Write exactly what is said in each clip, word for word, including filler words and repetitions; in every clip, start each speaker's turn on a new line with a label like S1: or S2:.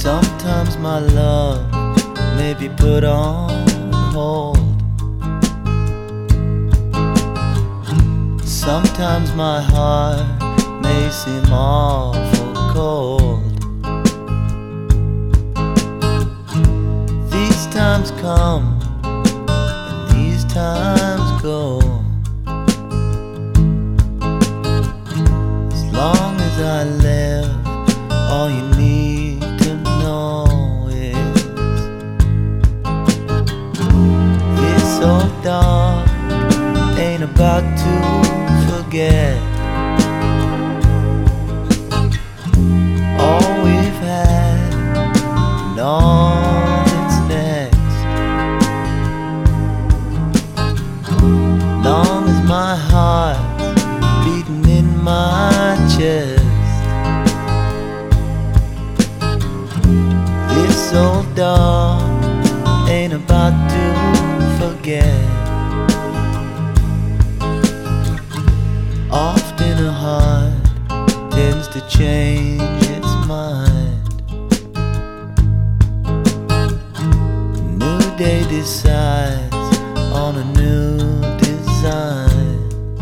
S1: Sometimes my love may be put on hold. Sometimes my heart may seem awful cold. These times come and these times go. As long as I live, all you need to know is this old dog ain't about to forget all we've had and all that's next. Long as my heart's beating in my chest, this old dog ain't about to forget. Often a heart tends to change its mind. A new day decides on a new design.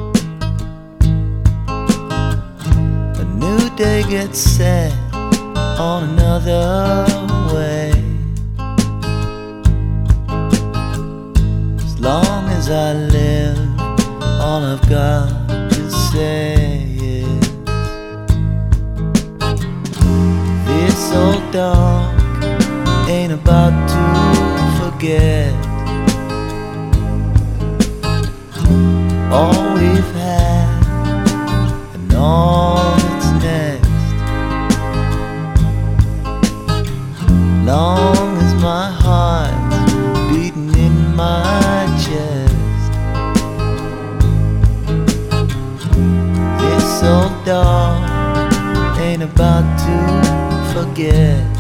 S1: A new day gets set on another way. As long as I live, all I've got to say is this old dog ain't about to forget all we've had and all that's next. Long as my heart's beating in my chest, this old dog ain't about to forget.